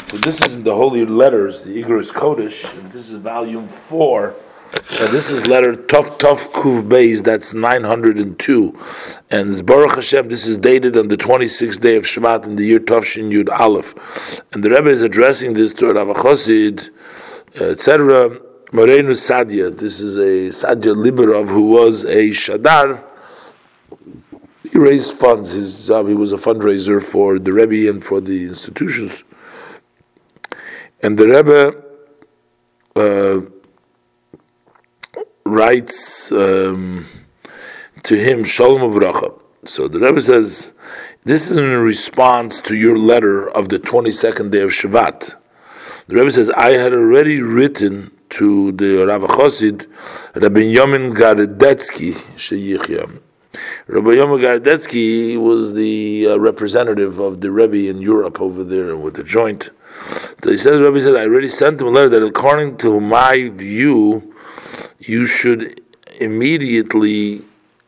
So this is in the Holy Letters, the Igros Kodesh, and this is volume 4. And this is letter Tov Kuv Beis, that's 902. And it's Baruch Hashem, this is dated on the 26th day of Shvat in the year Tovshin Yud Aleph. And the Rebbe is addressing this to Rav Chosid, etc. Morenu Sadia. This is a Sadia Liberov who was a Shadar. He raised funds. His job, he was a fundraiser for the Rebbe and for the institutions. And the Rebbe writes to him, Shalom Uvracha. So the Rebbe says, this is in response to your letter of the 22nd day of Shvat. The Rebbe says, I had already written to the Rav Chosid, Rabbi Yomin Gardetsky, Sheyichya. Rabbi Yomin Gardetsky was the representative of the Rebbe in Europe over there with the joint. So he says, Rabbi says, I already sent him a letter that according to my view, you should immediately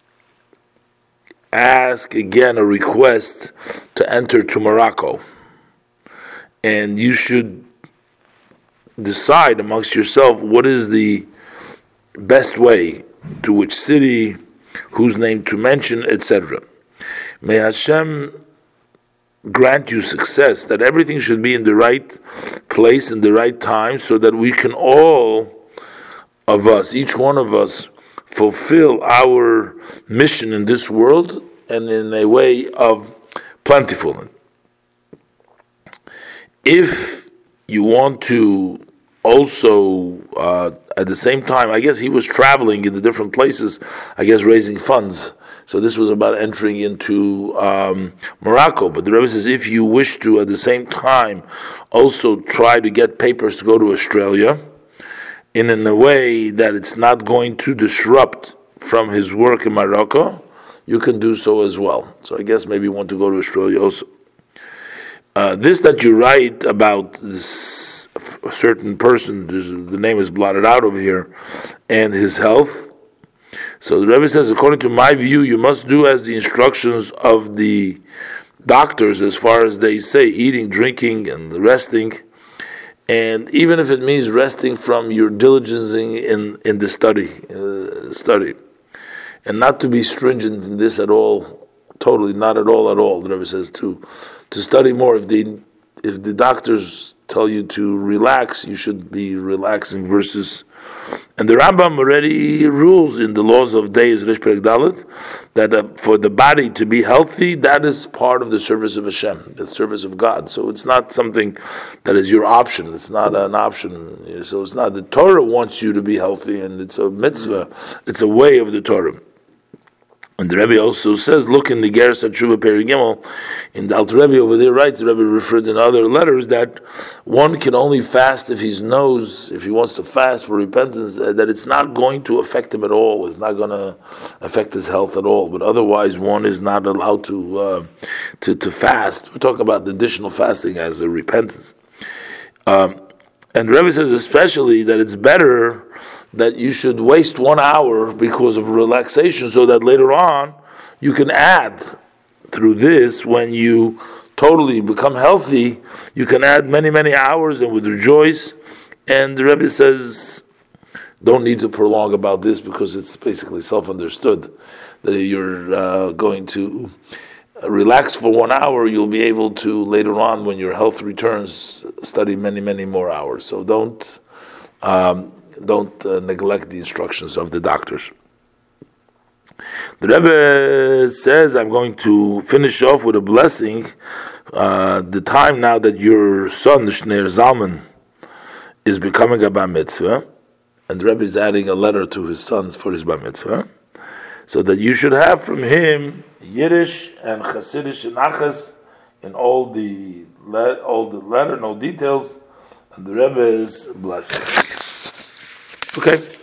ask again a request to enter to Morocco. And you should decide amongst yourself what is the best way, to which city, whose name to mention, etc. May Hashem grant you success, that everything should be in the right place in the right time, so that we can all of us, each one of us, fulfill our mission in this world and in a way of plentiful. If you want to also, at the same time, I guess he was traveling in the different places, I guess raising funds. So this was about entering into Morocco. But the Rebbe says, if you wish to, at the same time, also try to get papers to go to Australia, in a way that it's not going to disrupt from his work in Morocco, you can do so as well. So I guess maybe you want to go to Australia also. This that you write about this certain person, the name is blotted out over here, and his health. So the Rebbe says, according to my view, you must do as the instructions of the doctors, as far as they say, eating, drinking, and resting. And even if it means resting from your diligencing in the study, and not to be stringent in this at all, totally not at all. The Rebbe says to study more. If the doctors tell you to relax, you should be relaxing versus. And the Rambam already rules in the laws of days Rish Perek Dalet that for the body to be healthy, that is part of the service of Hashem, the service of God. So it's not something that is your option. It's not an option. So it's not. The Torah wants you to be healthy, and it's a mitzvah. It's a way of the Torah. And the Rebbe also says, look in the Geras HaTshuva Perek Gimel, in the Alter Rebbe over there writes, the Rebbe referred in other letters, that one can only fast if he knows, if he wants to fast for repentance, that it's not going to affect him at all, it's not going to affect his health at all, but otherwise one is not allowed to fast. We're talking about the additional fasting as a repentance. And the Rebbe says especially that it's better that you should waste 1 hour because of relaxation, so that later on you can add through this, when you totally become healthy, you can add many, many hours and would rejoice. And the Rebbe says, don't need to prolong about this, because it's basically self-understood that you're going to relax for 1 hour, you'll be able to later on, when your health returns, study many, many more hours. So don't neglect the instructions of the doctors. The Rebbe says, I'm going to finish off with a blessing. The time now that your son, Shneir Zalman, is becoming a bar mitzvah, and the Rebbe is adding a letter to his sons for his bar mitzvah, so that you should have from him Yiddish and Chassidish and Achas in all the letter, no details, and the Rebbe's blessing. Okay.